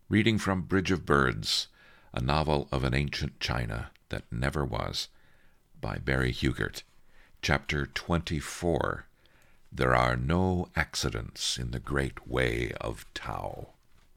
Reading from Bridge of Birds, a novel of an ancient China that never was, by Barry Hugert. Chapter 24. There are no accidents in the great way of Tao.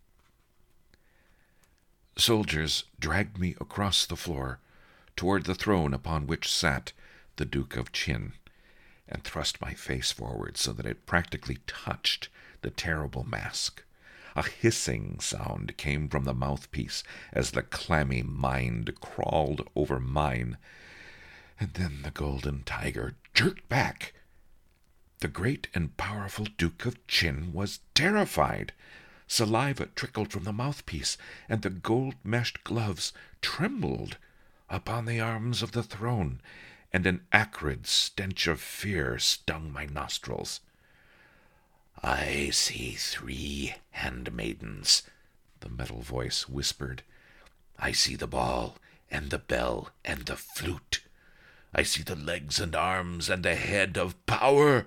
Soldiers dragged me across the floor toward the throne upon which sat the Duke of Qin, and thrust my face forward so that it practically touched the terrible mask. A hissing sound came from the mouthpiece as the clammy mind crawled over mine, and then the golden tiger jerked back. The great and powerful Duke of Qin was terrified. Saliva trickled from the mouthpiece, and the gold-meshed gloves trembled upon the arms of the throne, and an acrid stench of fear stung my nostrils. "I see 3 handmaidens," the metal voice whispered. "I see the ball, and the bell, and the flute. I see the legs and arms, and the head of power."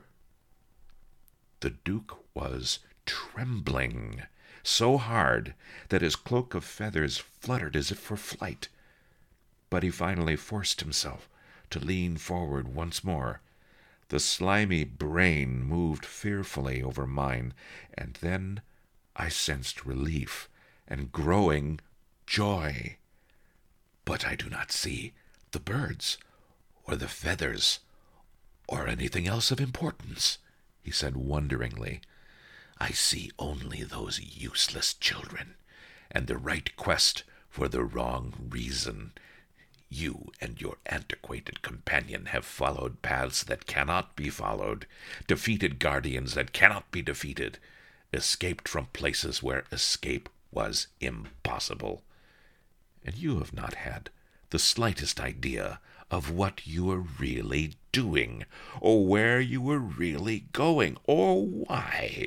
The Duke was trembling so hard that his cloak of feathers fluttered as if for flight. But he finally forced himself to lean forward once more. The slimy brain moved fearfully over mine, and then I sensed relief and growing joy. "But I do not see the birds, or the feathers, or anything else of importance," he said wonderingly. "I see only those useless children, and the right quest for the wrong reason. You and your antiquated companion have followed paths that cannot be followed, defeated guardians that cannot be defeated, escaped from places where escape was impossible. And you have not had the slightest idea of what you are really doing, or where you are really going, or why."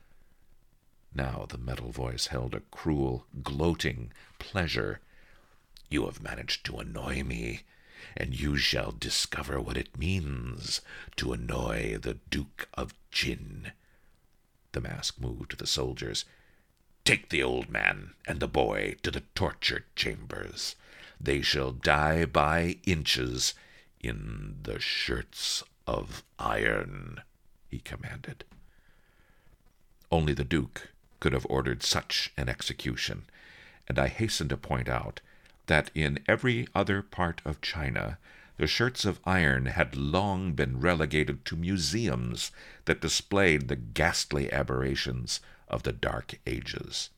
Now the metal voice held a cruel, gloating pleasure. "You have managed to annoy me, and you shall discover what it means to annoy the Duke of Qin." The mask moved to the soldiers. "Take the old man and the boy to the torture chambers. They shall die by inches in the shirts of iron," he commanded. Only the Duke could have ordered such an execution, and I hasten to point out that in every other part of China the shirts of iron had long been relegated to museums that displayed the ghastly aberrations of the Dark Ages.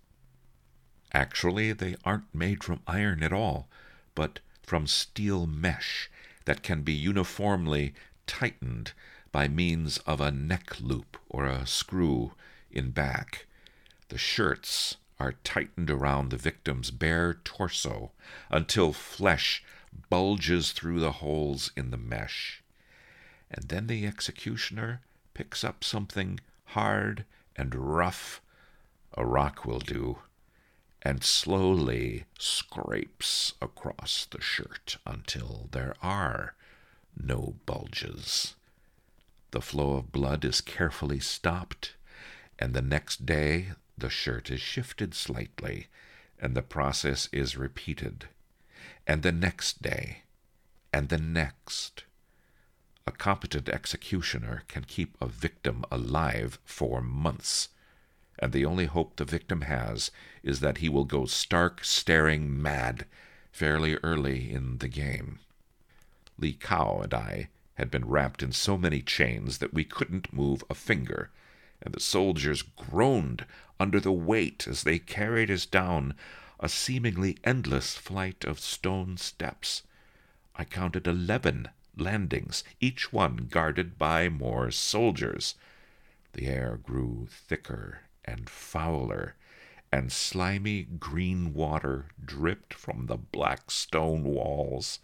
Actually, they aren't made from iron at all, but from steel mesh that can be uniformly tightened by means of a neck loop or a screw in back. The shirts are tightened around the victim's bare torso until flesh bulges through the holes in the mesh. And then the executioner picks up something hard and rough, a rock will do, and slowly scrapes across the shirt until there are no bulges. The flow of blood is carefully stopped, and the next day the shirt is shifted slightly, and the process is repeated. And the next day, and the next. A competent executioner can keep a victim alive for months, and the only hope the victim has is that he will go stark, staring mad fairly early in the game. Li Kao and I had been wrapped in so many chains that we couldn't move a finger, and the soldiers groaned under the weight as they carried us down a seemingly endless flight of stone steps. I counted 11 landings, each one guarded by more soldiers. The air grew thicker and fouler, and slimy green water dripped from the black stone walls.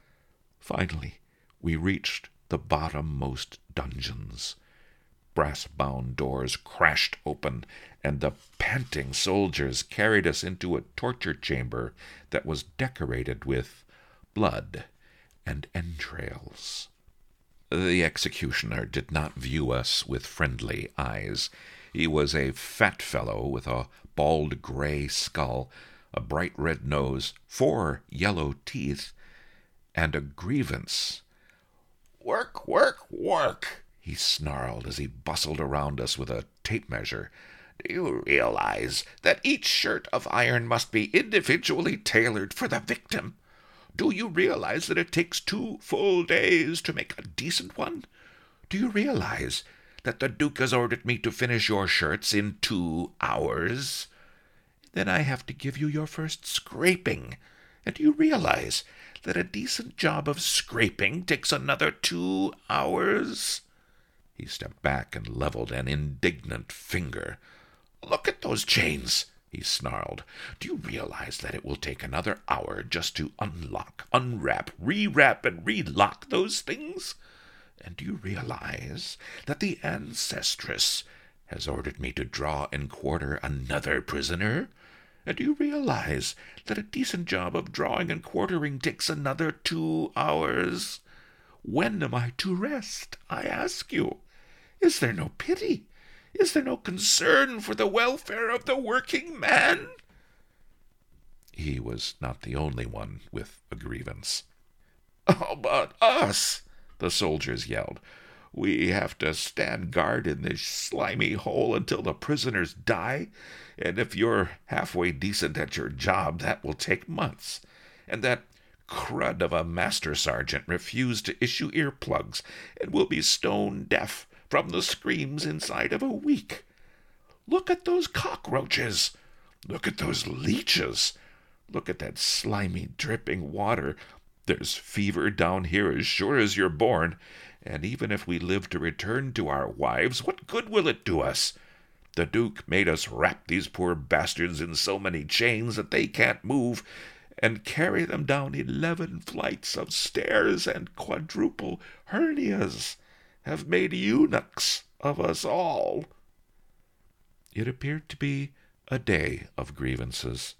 Finally, we reached the bottommost dungeons. Brass-bound doors crashed open, and the panting soldiers carried us into a torture chamber that was decorated with blood and entrails. The executioner did not view us with friendly eyes. He was a fat fellow with a bald gray skull, a bright red nose, 4 yellow teeth, and a grievance. "Work, work, work!" he snarled as he bustled around us with a tape measure. "Do you realize that each shirt of iron must be individually tailored for the victim? Do you realize that it takes 2 full days to make a decent one? Do you realize that the Duke has ordered me to finish your shirts in 2 hours? Then I have to give you your first scraping. And do you realize that a decent job of scraping takes another 2 hours?" He stepped back and leveled an indignant finger. "Look at those chains," he snarled. "Do you realize that it will take another hour just to unlock, unwrap, rewrap, and relock those things? And do you realize that the ancestress has ordered me to draw and quarter another prisoner? And do you realize that a decent job of drawing and quartering takes another 2 hours? When am I to rest, I ask you? Is there no pity? Is there no concern for the welfare of the working man?" He was not the only one with a grievance. "Oh, but us!" the soldiers yelled. "We have to stand guard in this slimy hole until the prisoners die, and if you're halfway decent at your job, that will take months. And that crud of a master sergeant refused to issue earplugs and will be stone deaf from the screams inside of a week. Look at those cockroaches. Look at those leeches. Look at that slimy, dripping water. There's fever down here as sure as you're born, and even if we live to return to our wives, what good will it do us? The Duke made us wrap these poor bastards in so many chains that they can't move, and carry them down 11 flights of stairs, and quadruple hernias have made eunuchs of us all." It appeared to be a day of grievances.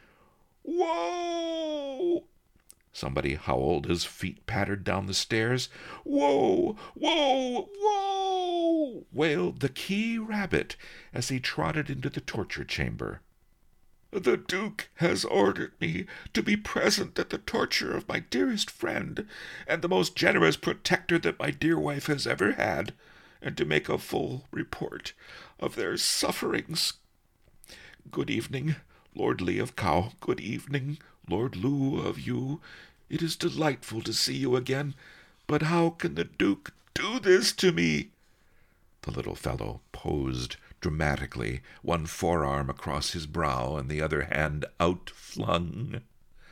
"Whoa!" somebody howled as feet pattered down the stairs. "Whoa! Whoa! Whoa!" wailed the Key Rabbit as he trotted into the torture chamber. "The Duke has ordered me to be present at the torture of my dearest friend and the most generous protector that my dear wife has ever had, and to make a full report of their sufferings. Good evening, Lord Lee of Cow. Good evening, Lord Loo of Yu. It is delightful to see you again, but how can the Duke do this to me?" The little fellow posed dramatically, one forearm across his brow and the other hand outflung.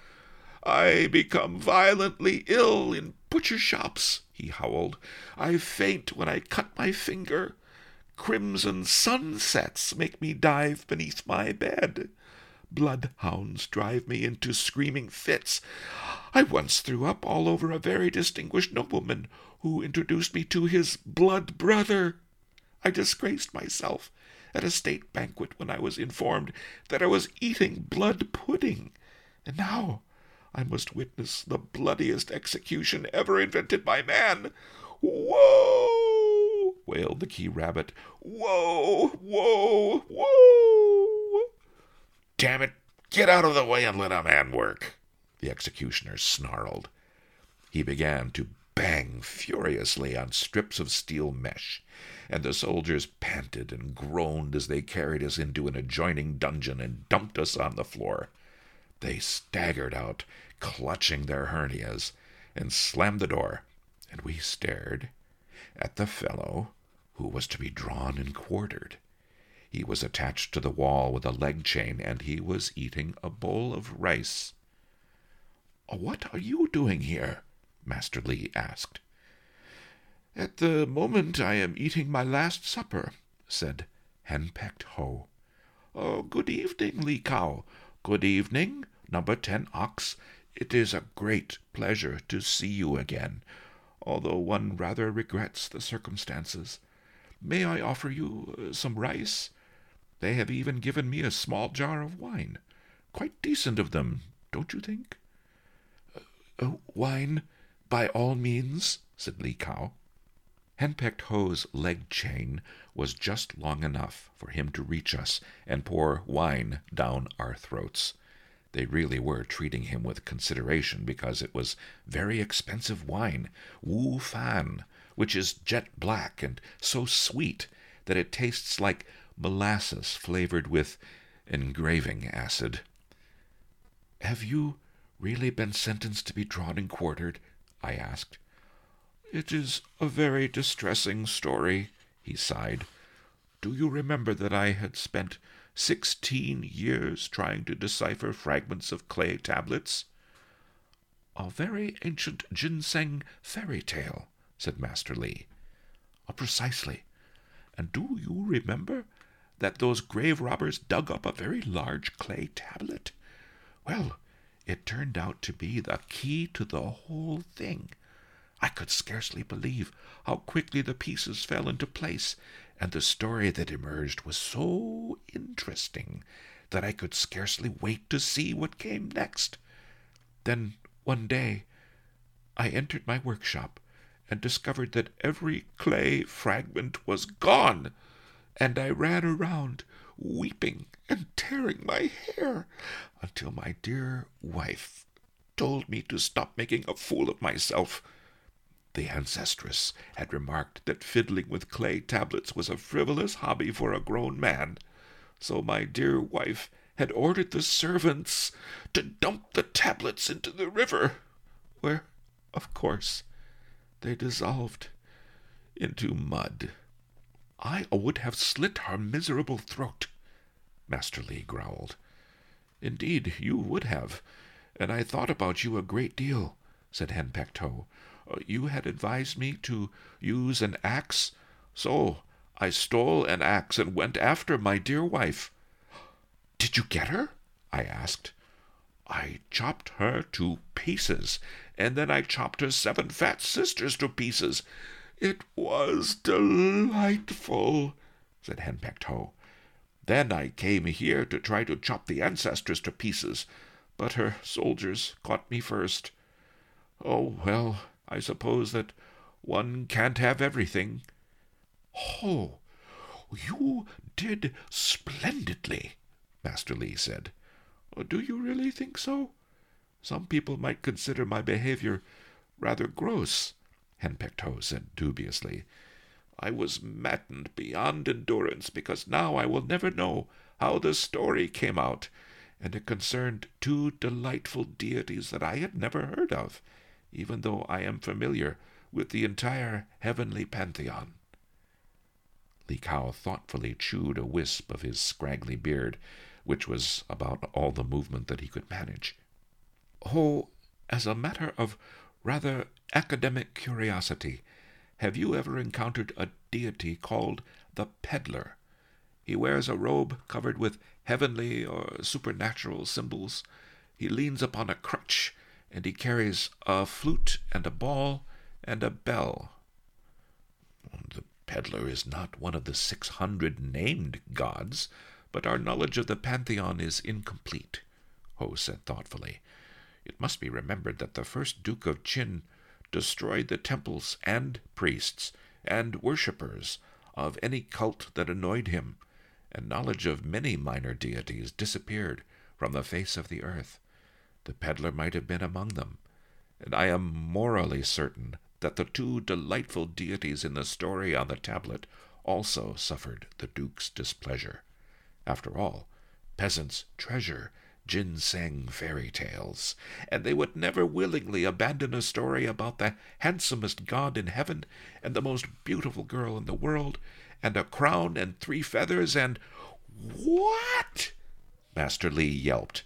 "I become violently ill in butcher shops," he howled. "I faint when I cut my finger. Crimson sunsets make me dive beneath my bed. Bloodhounds drive me into screaming fits. I once threw up all over a very distinguished nobleman who introduced me to his blood brother. I disgraced myself at a state banquet when I was informed that I was eating blood pudding, and now I must witness the bloodiest execution ever invented by man. Whoa!" wailed the Key Rabbit. "Whoa! Whoa! Whoa!" "Damn it, get out of the way and let a man work," the executioner snarled. He began to bang furiously on strips of steel mesh, and the soldiers panted and groaned as they carried us into an adjoining dungeon and dumped us on the floor. They staggered out, clutching their hernias, and slammed the door, and we stared at the fellow who was to be drawn and quartered. He was attached to the wall with a leg chain, and he was eating a bowl of rice. "What are you doing here?" Master Lee asked. "At the moment I am eating my last supper," said Henpecked Ho. "Oh, good evening, Lee Cow. Good evening, number 10 Ox. It is a great pleasure to see you again, although one rather regrets the circumstances. May I offer you some rice? They have even given me a small jar of wine. Quite decent of them, don't you think?" "Wine, by all means," said Lee Cow. Henpecked Ho's leg chain was just long enough for him to reach us and pour wine down our throats. They really were treating him with consideration because it was very expensive wine, Wu Fan, which is jet black and so sweet that it tastes like molasses flavored with engraving acid. "Have you really been sentenced to be drawn and quartered?" I asked. "It is a very distressing story," he sighed. "Do you remember that I had spent 16 years trying to decipher fragments of clay tablets?" "A very ancient ginseng fairy tale," said Master Li. "Precisely. And do you remember that those grave robbers dug up a very large clay tablet? Well, it turned out to be the key to the whole thing. I could scarcely believe how quickly the pieces fell into place, and the story that emerged was so interesting that I could scarcely wait to see what came next. Then, one day, I entered my workshop and discovered that every clay fragment was gone, and I ran around, weeping and tearing my hair, until my dear wife told me to stop making a fool of myself. The ancestress had remarked that fiddling with clay tablets was a frivolous hobby for a grown man, so my dear wife had ordered the servants to dump the tablets into the river, where, of course, they dissolved into mud. I would have slit her miserable throat," Master Li growled. "Indeed, you would have, and I thought about you a great deal," said Henpecked Ho. "You had advised me to use an axe, so I stole an axe and went after my dear wife." "Did you get her?" I asked. "I chopped her to pieces, and then I chopped her 7 fat sisters to pieces. It was delightful," said Henpecked Ho. "Then I came here to try to chop the ancestress to pieces, but her soldiers caught me first. Oh, well, I suppose that one can't have everything." "Oh, you did splendidly," Master Li said. "Do you really think so? Some people might consider my behavior rather gross," Henpecked Ho said dubiously. "I was maddened beyond endurance, because now I will never know how the story came out, and it concerned 2 delightful deities that I had never heard of, even though I am familiar with the entire heavenly pantheon." Li Kao thoughtfully chewed a wisp of his scraggly beard, which was about all the movement that he could manage. "Oh, as a matter of rather academic curiosity, have you ever encountered a deity called the Peddler? He wears a robe covered with heavenly or supernatural symbols. He leans upon a crutch, and he carries a flute and a ball and a bell." "The Peddler is not one of the 600 named gods, but our knowledge of the pantheon is incomplete," Ho said thoughtfully. "It must be remembered that the first Duke of Qin destroyed the temples and priests and worshippers of any cult that annoyed him, and knowledge of many minor deities disappeared from the face of the earth. The Peddler might have been among them, and I am morally certain that the 2 delightful deities in the story on the tablet also suffered the Duke's displeasure. After all, peasants treasure ginseng fairy tales, and they would never willingly abandon a story about the handsomest god in heaven, and the most beautiful girl in the world, and a crown and 3 feathers, and—" "What?" Master Li yelped.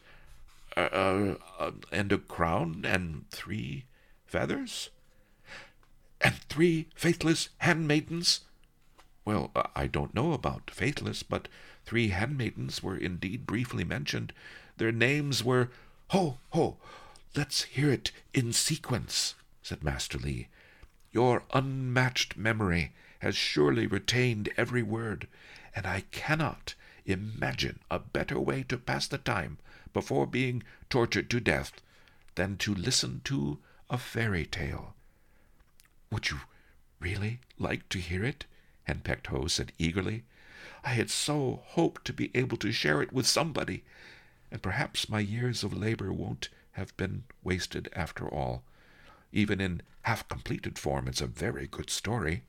And a crown and 3 feathers? And 3 faithless handmaidens?" "Well, I don't know about faithless, but 3 handmaidens were indeed briefly mentioned. Their names were—" "Ho, let's hear it in sequence," said Master Li. "Your unmatched memory has surely retained every word, and I cannot imagine a better way to pass the time before being tortured to death than to listen to a fairy tale. Would you really like to hear it?" Henpecked Hoe said eagerly. "I had so hoped to be able to share it with somebody, and perhaps my years of labor won't have been wasted after all. Even in half-completed form, it's a very good story."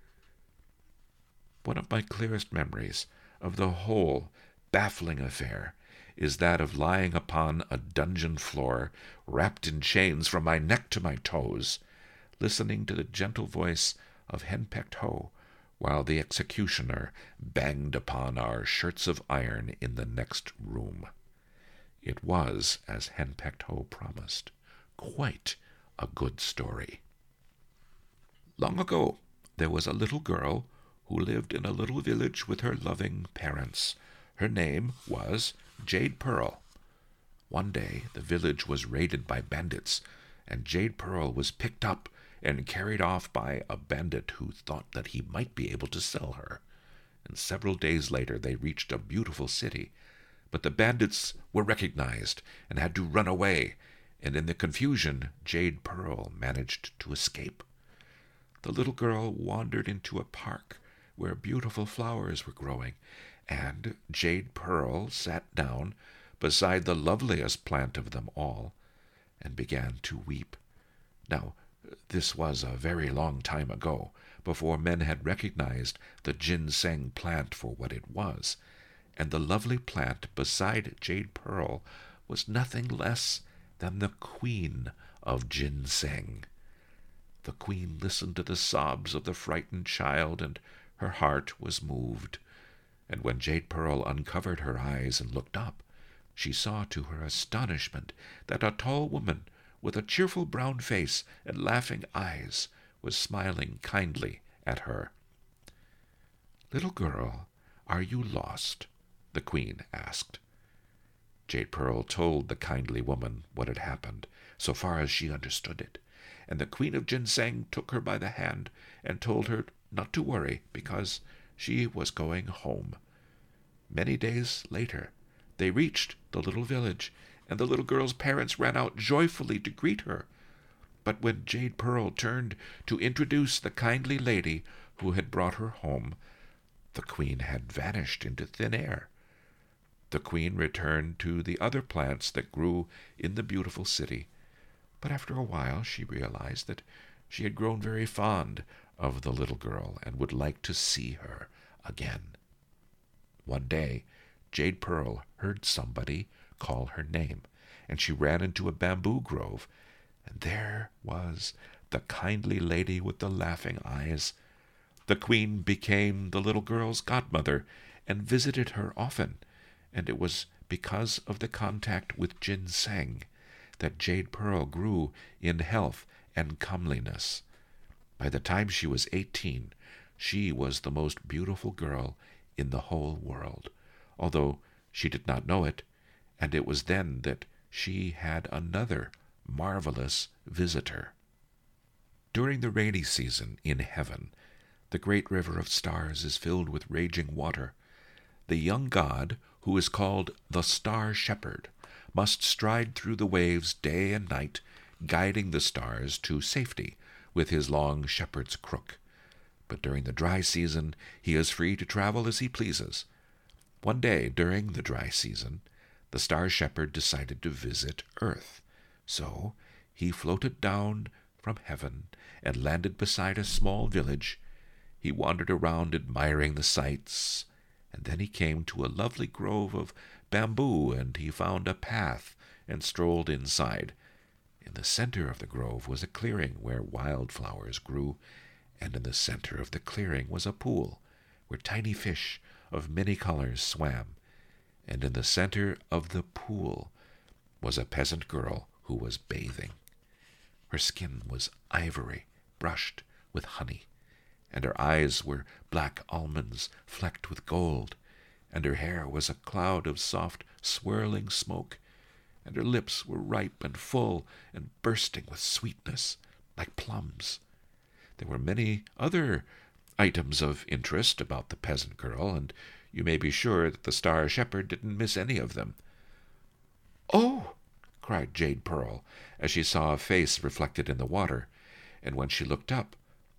One of my clearest memories of the whole baffling affair is that of lying upon a dungeon floor, wrapped in chains from my neck to my toes, listening to the gentle voice of Henpecked Hoe, while the executioner banged upon our shirts of iron in the next room. It was, as Henpecked Hoe promised, quite a good story. Long ago, there was a little girl who lived in a little village with her loving parents. Her name was Jade Pearl. One day, the village was raided by bandits, and Jade Pearl was picked up and carried off by a bandit who thought that he might be able to sell her. And several days later, they reached a beautiful city. But the bandits were recognized and had to run away, and in the confusion, Jade Pearl managed to escape. The little girl wandered into a park where beautiful flowers were growing, and Jade Pearl sat down beside the loveliest plant of them all and began to weep. Now, this was a very long time ago, before men had recognized the ginseng plant for what it was, and the lovely plant beside Jade Pearl was nothing less than the queen of ginseng. The queen listened to the sobs of the frightened child, and her heart was moved. And when Jade Pearl uncovered her eyes and looked up, she saw to her astonishment that a tall woman with a cheerful brown face and laughing eyes was smiling kindly at her. "Little girl, are you lost?" the queen asked. Jade Pearl told the kindly woman what had happened, so far as she understood it, and the queen of ginseng took her by the hand and told her not to worry, because she was going home. Many days later, they reached the little village, and the little girl's parents ran out joyfully to greet her. But when Jade Pearl turned to introduce the kindly lady who had brought her home, the queen had vanished into thin air. The queen returned to the other plants that grew in the beautiful city, but after a while she realized that she had grown very fond of the little girl and would like to see her again. One day, Jade Pearl heard somebody call her name, and she ran into a bamboo grove, and there was the kindly lady with the laughing eyes. The queen became the little girl's godmother and visited her often, and it was because of the contact with ginseng that Jade Pearl grew in health and comeliness. By the time she was 18, she was the most beautiful girl in the whole world, although she did not know it, and it was then that she had another marvelous visitor. During the rainy season in heaven, the great river of stars is filled with raging water. The young god, who is called the Star Shepherd, must stride through the waves day and night, guiding the stars to safety with his long shepherd's crook. But during the dry season, he is free to travel as he pleases. One day, during the dry season, the Star Shepherd decided to visit Earth. So he floated down from heaven and landed beside a small village. He wandered around admiring the sights, and then he came to a lovely grove of bamboo, and he found a path and strolled inside. In the center of the grove was a clearing where wildflowers grew, and in the center of the clearing was a pool where tiny fish of many colors swam, and in the center of the pool was a peasant girl who was bathing. Her skin was ivory, brushed with honey, and her eyes were black almonds flecked with gold, and her hair was a cloud of soft, swirling smoke, and her lips were ripe and full and bursting with sweetness, like plums. There were many other items of interest about the peasant girl, and you may be sure that the Star Shepherd didn't miss any of them. "Oh!" cried Jade Pearl, as she saw a face reflected in the water, and when she looked up,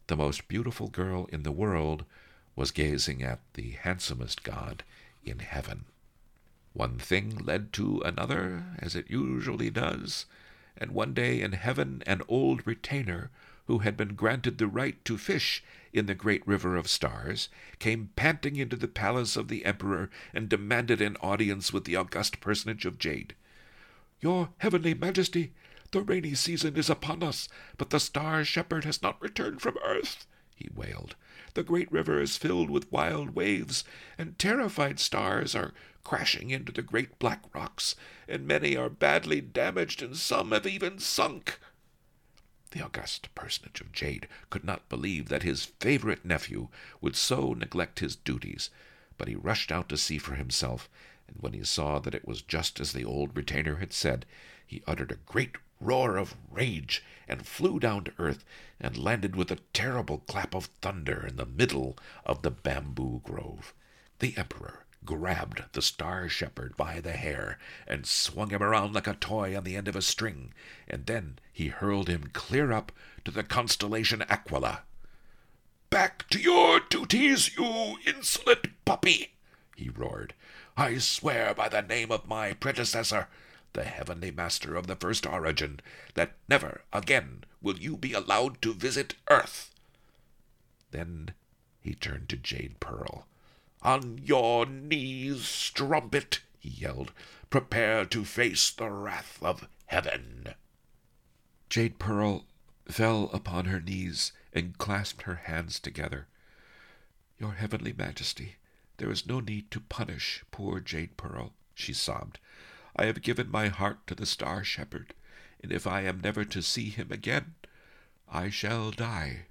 The most beautiful girl in the world was gazing at the handsomest god in heaven. One thing led to another, as it usually does, and one day in heaven an old retainer, who had been granted the right to fish in the great river of stars, came panting into the palace of the emperor and demanded an audience with the august personage of Jade. "Your heavenly majesty, the rainy season is upon us, but the star shepherd has not returned from earth," he wailed. "The great river is filled with wild waves, and terrified stars are crashing into the great black rocks, and many are badly damaged, and some have even sunk." The august personage of Jade could not believe that his favorite nephew would so neglect his duties, but he rushed out to see for himself, and when he saw that it was just as the old retainer had said, he uttered a great roar of rage and flew down to earth and landed with a terrible clap of thunder in the middle of the bamboo grove. The emperor grabbed the star shepherd by the hair and swung him around like a toy on the end of a string, and then he hurled him clear up to the constellation Aquila. "Back to your duties, you insolent puppy!" he roared. "I swear by the name of my predecessor, the heavenly master of the first origin, that never again will you be allowed to visit Earth." Then he turned to Jade Pearl. "On your knees, strumpet!" he yelled. "Prepare to face the wrath of heaven." Jade Pearl fell upon her knees and clasped her hands together. "Your heavenly majesty, there is no need to punish poor Jade Pearl," she sobbed. "I have given my heart to the star shepherd, and if I am never to see him again, I shall die."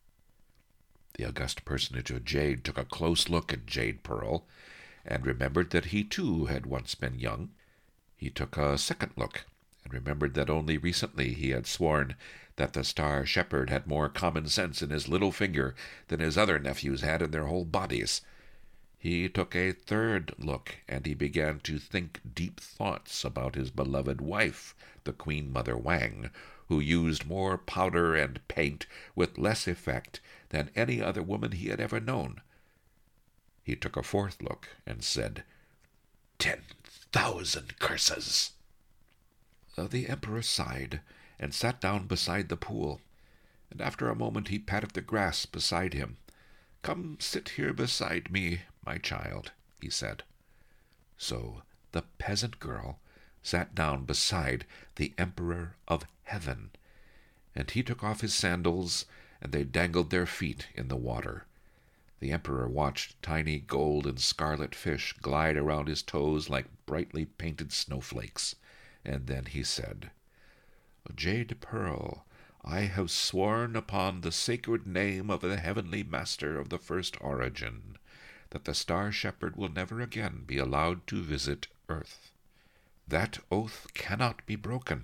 The august personage of Jade took a close look at Jade Pearl, and remembered that he too had once been young. He took a second look, and remembered that only recently he had sworn that the star shepherd had more common sense in his little finger than his other nephews had in their whole bodies. He took a third look, and he began to think deep thoughts about his beloved wife, the Queen Mother Wang, who used more powder and paint with less effect than any other woman he had ever known. He took a fourth look and said, 10,000 curses! The emperor sighed and sat down beside the pool, and after a moment he patted the grass beside him. "Come sit here beside me, my child," he said. So the peasant girl sat down beside the Emperor of Heaven, and he took off his sandals, and they dangled their feet in the water. The emperor watched tiny gold and scarlet fish glide around his toes like brightly painted snowflakes, and then he said, "Jade Pearl, I have sworn upon the sacred name of the heavenly master of the first origin that the star shepherd will never again be allowed to visit Earth. That oath cannot be broken."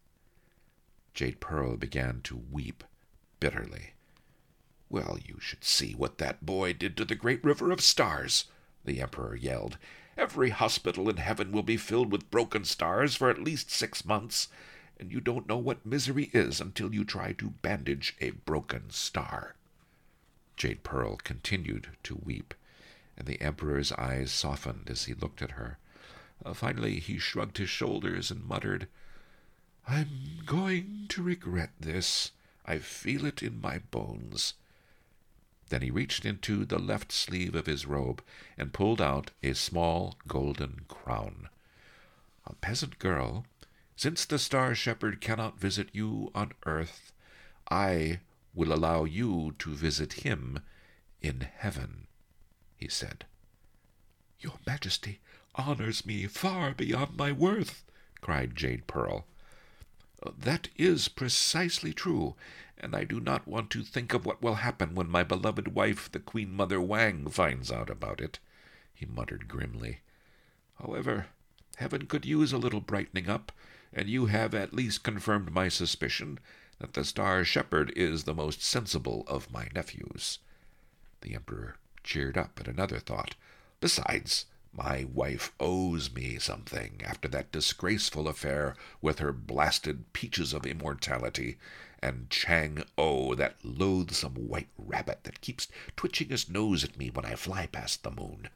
Jade Pearl began to weep bitterly. "Well, you should see what that boy did to the great river of stars," the emperor yelled. "Every hospital in heaven will be filled with broken stars for at least 6 months, and you don't know what misery is until you try to bandage a broken star." Jade Pearl continued to weep, and the emperor's eyes softened as he looked at her. Finally he shrugged his shoulders and muttered, "I'm going to regret this. I feel it in my bones." Then he reached into the left sleeve of his robe and pulled out a small golden crown. "Peasant girl, since the star shepherd cannot visit you on earth, I will allow you to visit him in heaven," he said. "Your Majesty honors me far beyond my worth," cried Jade Pearl. "That is precisely true, and I do not want to think of what will happen when my beloved wife, the Queen Mother Wang, finds out about it," he muttered grimly. "However, heaven could use a little brightening up, and you have at least confirmed my suspicion that the star shepherd is the most sensible of my nephews." The emperor cheered up at another thought. "Besides, My wife owes me something after that disgraceful affair with her blasted peaches of immortality, and Chang-O, that loathsome white rabbit that keeps twitching his nose at me when I fly past the moon.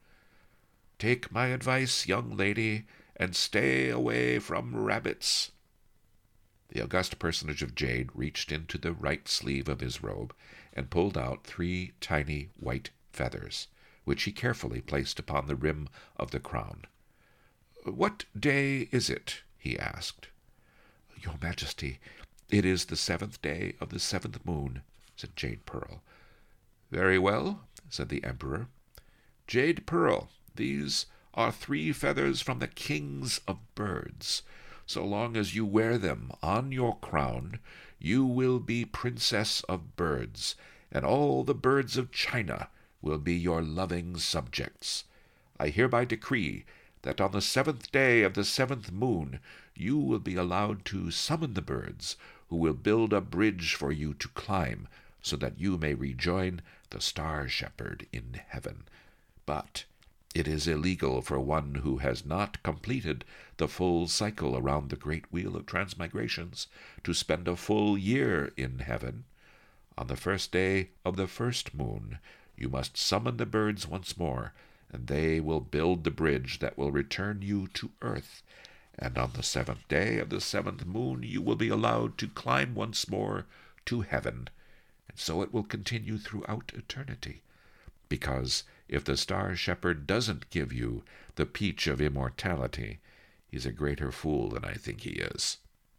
Take my advice, young lady, and stay away from rabbits." The august personage of jade reached into the right sleeve of his robe and pulled out 3 tiny white feathers, which he carefully placed upon the rim of the crown. "What day is it?" he asked. "Your Majesty, it is the 7th day of the 7th moon," said Jade Pearl. "Very well," said the Emperor. "Jade Pearl, these are 3 feathers from the kings of birds. So long as you wear them on your crown, you will be Princess of Birds, and all the birds of China will be your loving subjects. I hereby decree that on the 7th day of the 7th moon you will be allowed to summon the birds, who will build a bridge for you to climb, so that you may rejoin the Star Shepherd in heaven. But it is illegal for one who has not completed the full cycle around the great wheel of transmigrations to spend a full year in heaven. On the 1st day of the 1st moon you must summon the birds once more, and they will build the bridge that will return you to earth. And on the 7th day of the 7th moon you will be allowed to climb once more to heaven, and so it will continue throughout eternity. Because if the Star Shepherd doesn't give you the peach of immortality, he's a greater fool than I think he is."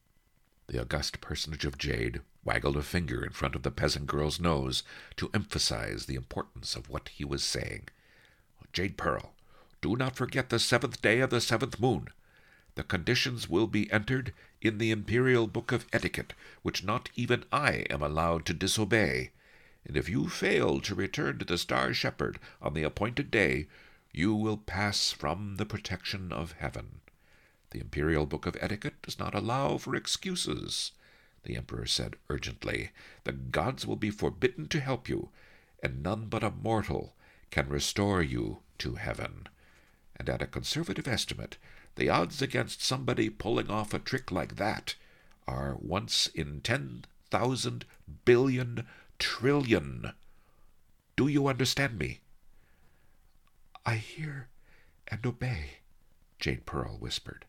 The august personage of jade waggled a finger in front of the peasant girl's nose to emphasize the importance of what he was saying. "Jade Pearl, do not forget the 7th day of the 7th moon. The conditions will be entered in the Imperial Book of Etiquette, which not even I am allowed to disobey. And if you fail to return to the Star Shepherd on the appointed day, you will pass from the protection of heaven. The Imperial Book of Etiquette does not allow for excuses," the Emperor said urgently. "The gods will be forbidden to help you, and none but a mortal can restore you to heaven. And at a conservative estimate, the odds against somebody pulling off a trick like that are once in 10,000 billion trillion. Do you understand me?" "I hear and obey," Jade Pearl whispered.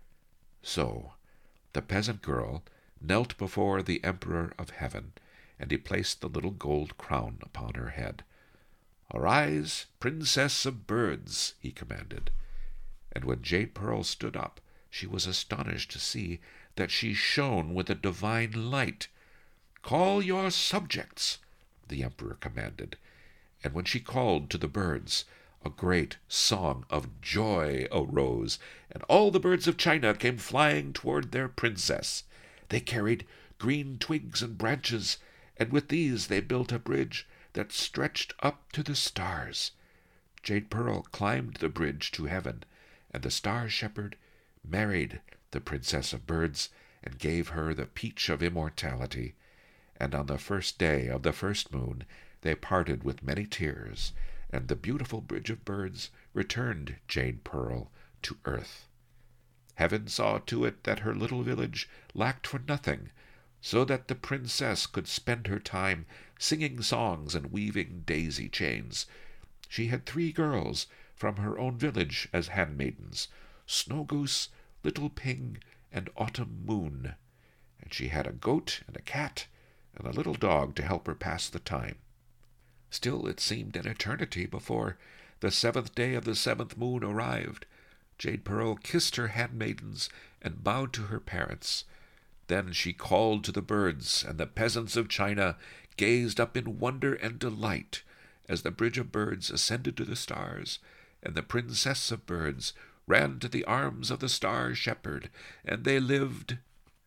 So the peasant girl knelt before the Emperor of Heaven, and he placed the little gold crown upon her head. "Arise, Princess of Birds," he commanded. And when Jade Pearl stood up, she was astonished to see that she shone with a divine light. "Call your subjects," the Emperor commanded. And when she called to the birds, a great song of joy arose, and all the birds of China came flying toward their princess. They carried green twigs and branches, and with these they built a bridge that stretched up to the stars. Jade Pearl climbed the bridge to heaven, and the Star Shepherd married the Princess of Birds and gave her the peach of immortality. And on the 1st day of the 1st moon they parted with many tears, and the beautiful bridge of birds returned Jade Pearl to earth. Heaven saw to it that her little village lacked for nothing, so that the princess could spend her time singing songs and weaving daisy chains. She had 3 girls from her own village as handmaidens, Snow Goose, Little Ping, and Autumn Moon, and she had a goat and a cat and a little dog to help her pass the time. Still it seemed an eternity before the 7th day of the 7th moon arrived. Jade Pearl kissed her handmaidens and bowed to her parents. Then she called to the birds, and the peasants of China gazed up in wonder and delight as the bridge of birds ascended to the stars, and the Princess of Birds ran to the arms of the Star Shepherd, and they lived.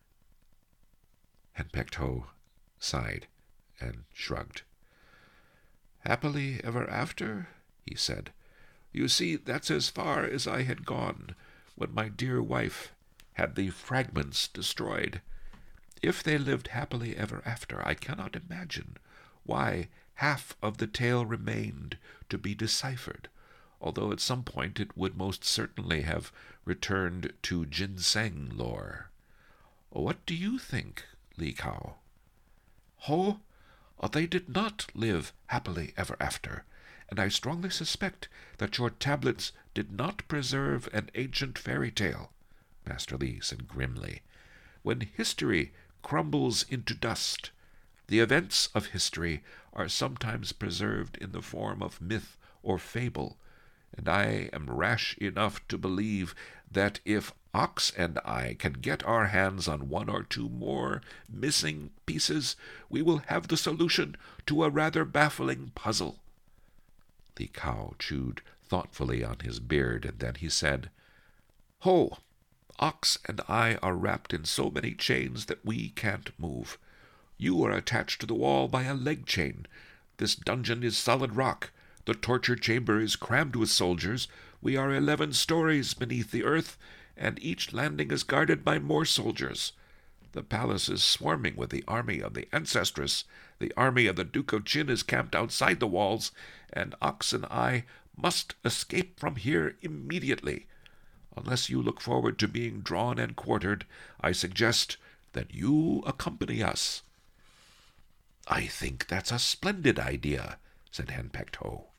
And Pekto sighed and shrugged. "Happily ever after," he said. "You see, that's as far as I had gone when my dear wife had the fragments destroyed. If they lived happily ever after, I cannot imagine why half of the tale remained to be deciphered. although at some point it would most certainly have returned to ginseng lore. What do you think, Li Kao? Ho, they did not live happily ever after, and I strongly suspect that your tablets did not preserve an ancient fairy tale, Master Li said grimly. When history crumbles into dust, the events of history are sometimes preserved in the form of myth or fable, and I am rash enough to believe that if Ox and I can get our hands on one or two more missing pieces, we will have the solution to a rather baffling puzzle. Li Kao chewed thoughtfully on his beard, and then he said, Ho! Ox and I are wrapped in so many chains that we can't move. You are attached to the wall by a leg chain. This dungeon is solid rock. The torture chamber is crammed with soldiers. We are 11 stories beneath the earth, and each landing is guarded by more soldiers. The palace is swarming with the army of the Ancestress. The army of the Duke of Qin is camped outside the walls, and Ox and I must escape from here immediately. Unless you look forward to being drawn and quartered, I suggest that you accompany us. I think that's a splendid idea, said Henpecked Ho.